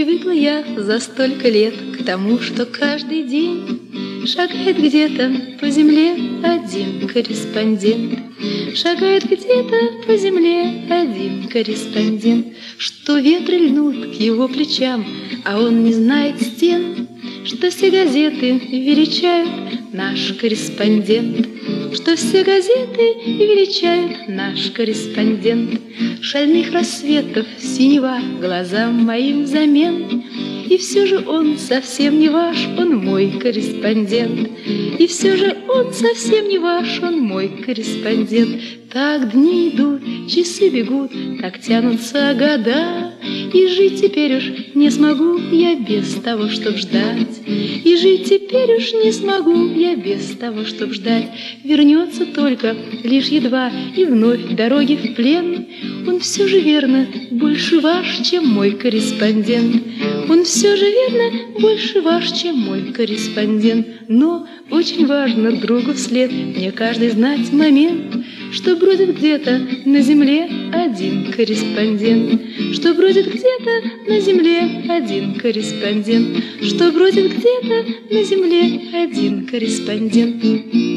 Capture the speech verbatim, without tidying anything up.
Привыкла я за столько лет к тому, что каждый день шагает где-то по земле один корреспондент. Шагает где-то по земле один корреспондент, что ветры льнут к его плечам, а он не знает стен, что все газеты величают наш корреспондент, что все газеты величают наш корреспондент. Шальных рассветов синева глазам моим взамен, и все же он совсем не ваш, он мой корреспондент. И все же он совсем не ваш, он мой корреспондент. Так дни идут, часы бегут, так тянутся года, и жить теперь уж не смогу я без того, чтоб ждать. И жить теперь уж не смогу я без того, чтоб ждать. Вернется только лишь едва, и вновь дороги в плен. Он все же верно больше ваш, чем мой корреспондент. Он все же верно больше ваш, чем мой корреспондент. Но очень важно другу вслед мне каждый знать момент, что бродит где-то на земле один корреспондент, что бродит где-то на земле один корреспондент, что бродит где-то на земле один корреспондент.